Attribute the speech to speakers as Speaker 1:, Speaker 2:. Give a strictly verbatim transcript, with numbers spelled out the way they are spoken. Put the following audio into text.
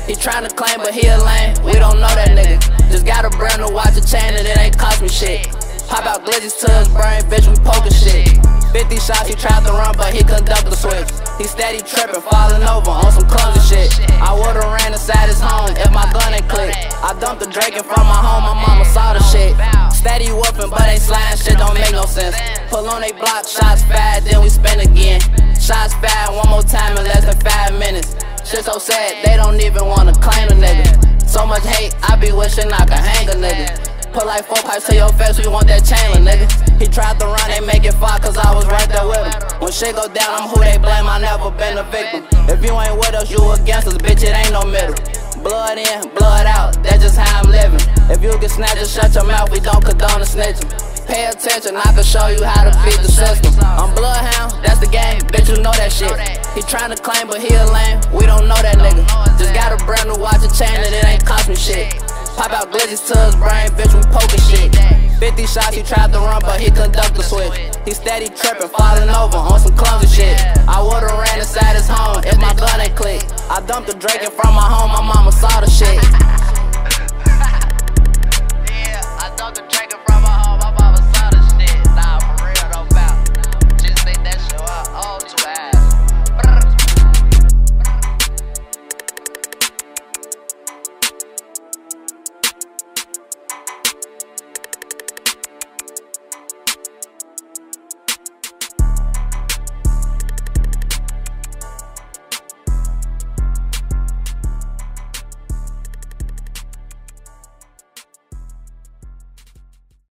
Speaker 1: He tryna claim, but he a lame. We don't know that nigga. Just got a brand new watch, a chain, and it ain't cost me shit. Pop out glizzies to his brain, bitch, we poking shit. fifty shots, he tried to run, but he couldn't duck the switch. He steady trippin', falling over on some clumsy shit. I would've ran inside his home if my gun ain't clicked. I dumped the Drake in front of my home, my mama saw the shit. Steady whoopin', but ain't sliding, shit don't make no sense. Pull on they block, shots fast, then we spin again. Shots fast, one more time in less than five minutes. Shit so sad, they don't even wanna claim a nigga. So much hate, I be wishing I could hang a nigga. Put like four pipes to your face, we want that chain, nigga. He tried to run, they make it far, cause I was right there with him. When shit go down, I'm who they blame, I never been a victim. If you ain't with us, you against us, bitch, it ain't no middle. Blood in, blood out, that's just how I'm living. If you get snatched, just shut your mouth, we don't condone the snitching. Pay attention, I can show you how to beat the system. I'm Bloodhound, that's the game, bitch, you know that shit. He tryna claim, but he a lame, we don't know that nigga. Just got a brand new watch, a chain, and it ain't cost me shit. Pop out glizzies to his brain, bitch, we poking shit. fifty shots, he tried to run, but he couldn't duck the switch. He steady trippin', falling over on some clumsy shit. I would've ran inside his home if my gun ain't clicked. I dumped the Drake in front of my home, my mama saw the shit.